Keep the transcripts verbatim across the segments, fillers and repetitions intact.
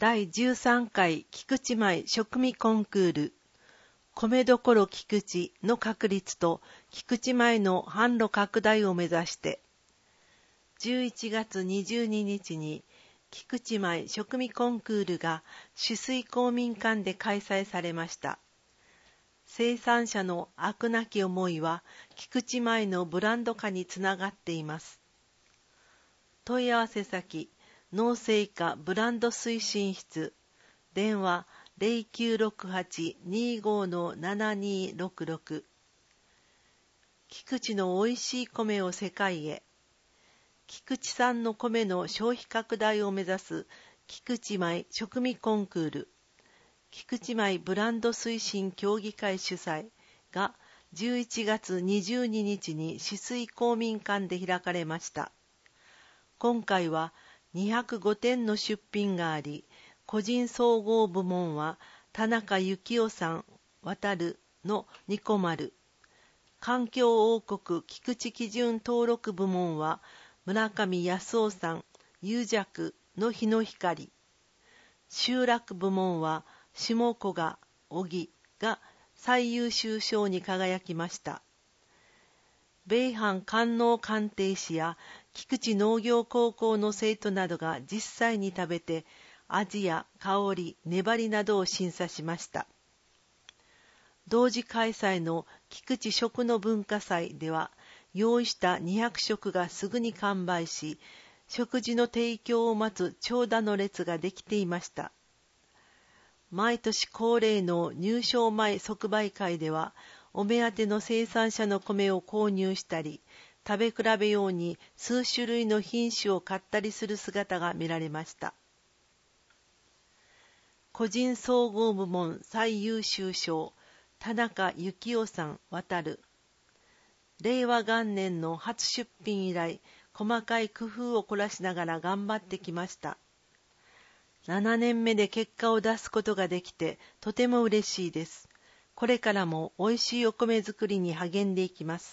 だいじゅうさんかい菊池米食味コンクール、米どころ菊池の確立と菊池米の販路拡大を目指して、じゅういちがつにじゅうににちに菊池米食味コンクールが酒々井公民館で開催されました。生産者の飽くなき思いは菊池米のブランド化につながっています。問い合わせ先、農政課ブランド推進室、電話 ゼロきゅうろくはち にーごー ななにーろくろく。菊池のおいしい米を世界へ。菊池産の米の消費拡大を目指す菊池米食味コンクール、菊池米ブランド推進協議会主催がじゅういちがつにじゅうににちに酒々井公民館で開かれました。今回はにひゃくごてんの出品があり、個人総合部門は田中幸雄さん、渡るのニコマル、環境王国菊池基準登録部門は村上康夫さん、有弱の日の光、集落部門は下古賀、小木が最優秀賞に輝きました。米阪官能鑑定士や菊池農業高校の生徒などが実際に食べて味や香り、粘りなどを審査しました。同時開催の菊池食の文化祭では用意したにひゃくしょくがすぐに完売し、食事の提供を待つ長蛇の列ができていました。毎年恒例の入賞前即売会では、お目当ての生産者の米を購入したり、食べ比べように数種類の品種を買ったりする姿が見られました。個人総合部門最優秀賞、田中幸雄さん、渡る。令和元年の初出品以来、細かい工夫を凝らしながら頑張ってきました。ななねんめで結果を出すことができて、とても嬉しいです。これからもおいしいお米作りに励んでいきます。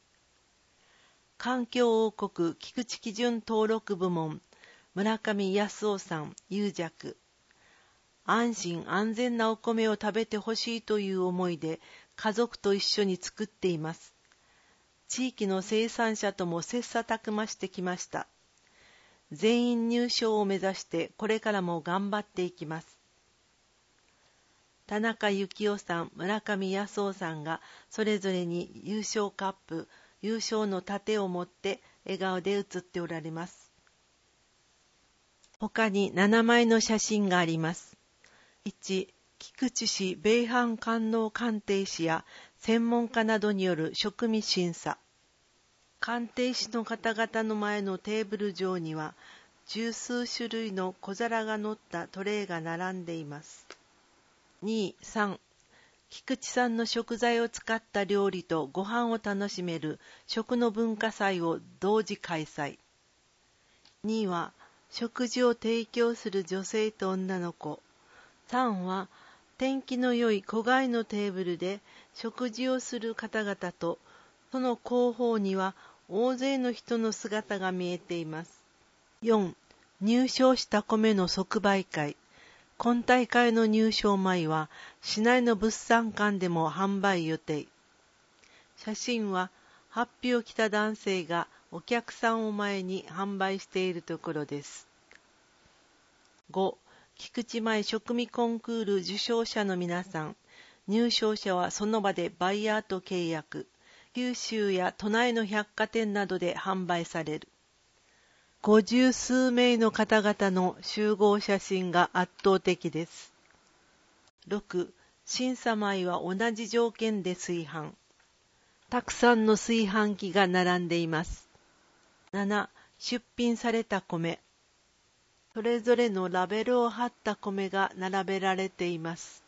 環境王国菊池基準登録部門、村上康夫さん、有弱。安心安全なお米を食べてほしいという思いで家族と一緒に作っています。地域の生産者とも切磋琢磨してきました。全員入賞を目指してこれからも頑張っていきます。田中幸雄さん、村上康夫さんがそれぞれに優勝カップ、優勝の盾を持って笑顔で写っておられます。他にななまいの写真があります。いち. 菊池市米阪官能鑑定士や専門家などによる食味審査。鑑定士の方々の前のテーブル上には十数種類の小皿が乗ったトレイが並んでいます。に、さん. 菊池産の食材を使った料理とご飯を楽しめる食の文化祭を同時開催。にいは食事を提供する女性と女の子。さんは天気の良い戸外のテーブルで食事をする方々と、その後方には大勢の人の姿が見えています。よん. 入賞した米の即売会。今大会の入賞米は市内の物産館でも販売予定。写真は法被を着た男性がお客さんを前に販売しているところです。ご. 菊池米食味コンクール受賞者の皆さん。入賞者はその場でバイヤーと契約。九州や都内の百貨店などで販売される。五十数名の方々の集合写真が圧倒的です。ろく. 審査米は同じ条件で炊飯。たくさんの炊飯器が並んでいます。なな. 出品された米。それぞれのラベルを貼った米が並べられています。